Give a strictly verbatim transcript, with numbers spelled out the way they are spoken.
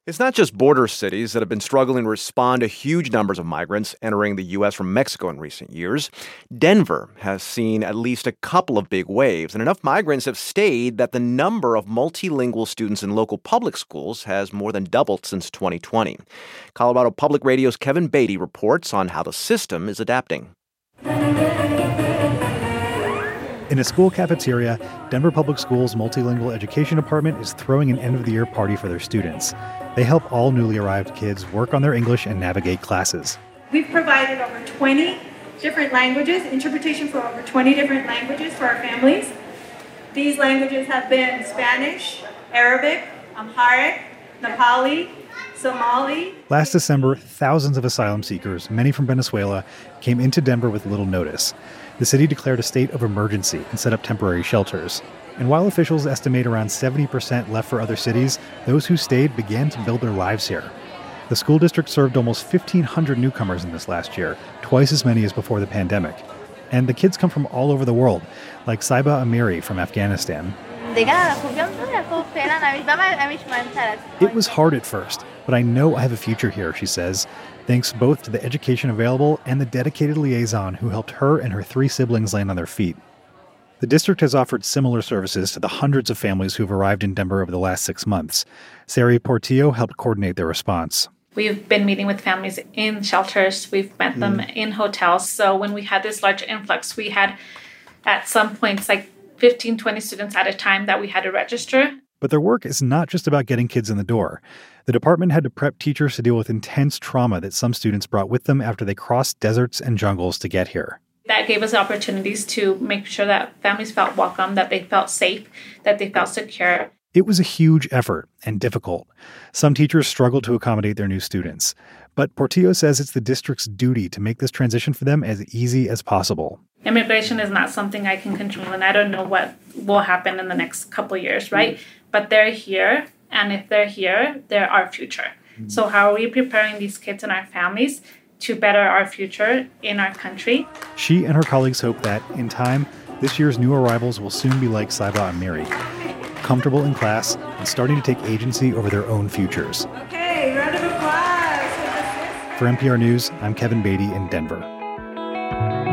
It's not just border cities that have been struggling to respond to huge numbers of migrants entering the U S from Mexico in recent years. Denver has seen at least a couple of big waves, and enough migrants have stayed that the number of multilingual students in local public schools has more than doubled since twenty twenty. Colorado Public Radio's Kevin Beatty reports on how the system is adapting. In a school cafeteria, Denver Public Schools' multilingual education department is throwing an end-of-the-year party for their students. They help all newly arrived kids work on their English and navigate classes. We've provided over twenty different languages, interpretation for over twenty different languages for our families. These languages have been Spanish, Arabic, Amharic, Nepali, Somali. Last December, thousands of asylum seekers, many from Venezuela, came into Denver with little notice. The city declared a state of emergency and set up temporary shelters. And while officials estimate around seventy percent left for other cities, those who stayed began to build their lives here. The school district served almost fifteen hundred newcomers in this last year, twice as many as before the pandemic. And the kids come from all over the world, like Saiba Amiri from Afghanistan. It was hard at first, but I know I have a future here, she says, thanks both to the education available and the dedicated liaison who helped her and her three siblings land on their feet. The district has offered similar services to the hundreds of families who've arrived in Denver over the last six months. Sari Portillo helped coordinate their response. We've been meeting with families in shelters. We've met mm. them in hotels. So when we had this large influx, we had at some points like fifteen, twenty students at a time that we had to register. But their work is not just about getting kids in the door. The department had to prep teachers to deal with intense trauma that some students brought with them after they crossed deserts and jungles to get here. That gave us opportunities to make sure that families felt welcome, that they felt safe, that they felt secure. It was a huge effort and difficult. Some teachers struggled to accommodate their new students. But Portillo says it's the district's duty to make this transition for them as easy as possible. Immigration is not something I can control, and I don't know what will happen in the next couple of years, right? Mm-hmm. But they're here, and if they're here, they're our future. Mm-hmm. So how are we preparing these kids and our families to better our future in our country? She and her colleagues hope that, in time, this year's new arrivals will soon be like Saiba Amiri, comfortable in class and starting to take agency over their own futures. Okay, round of applause. For N P R News, I'm Kevin Beatty in Denver.